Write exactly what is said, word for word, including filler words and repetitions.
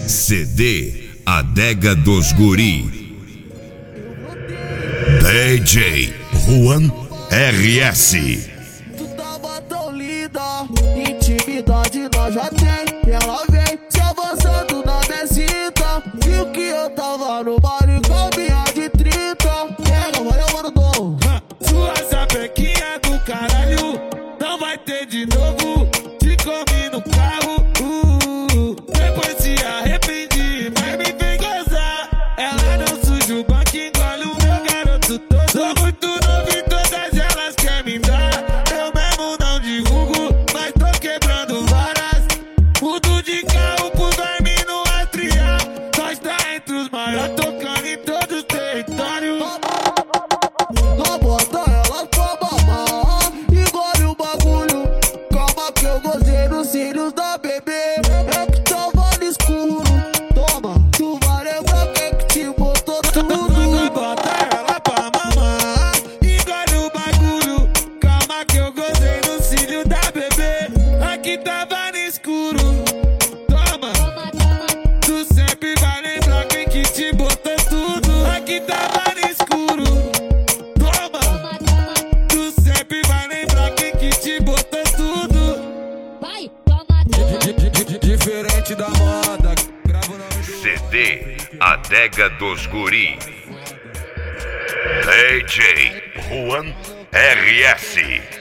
C D Adega dos Guri. D J Juan R S. Tu tava tão linda, intimidade nós já tem. Ela vem se avançando na minha cinta. Viu que eu tava no baile com minha de trinta. Pega, valeu, mano, dom. Sua sapequinha do caralho, não vai ter de novo. Te comi no carro, uh, depois se arrependi, mas me vem gozar. Ela não suja o banco, engole o meu garoto todo. Sou muito novo e todas elas querem me dar. Eu mesmo não divulgo, mas tô quebrando varas. Mudo de carro pro dormir no atrial. Nós tá entre os maiores, tocando em todos os territórios. Não bota ela pra mamar, engole o bagulho. Calma que eu gozei nos cílios da bebê. É que tava no escuro. Toma, tu vai lembrar quem que te botou tudo. Bota ela pra mamar, engole o bagulho. Calma que eu gozei no cílio da bebê. Aqui tava no escuro. Toma, tu sempre vai lembrar quem que te botou tudo. Aqui tava no escuro. Toma, tu sempre vai lembrar quem que te botou tudo. Vai, toma, toma. Diferente da moda, gravo o nome do C D Adega dos Guri. D J Juan R S.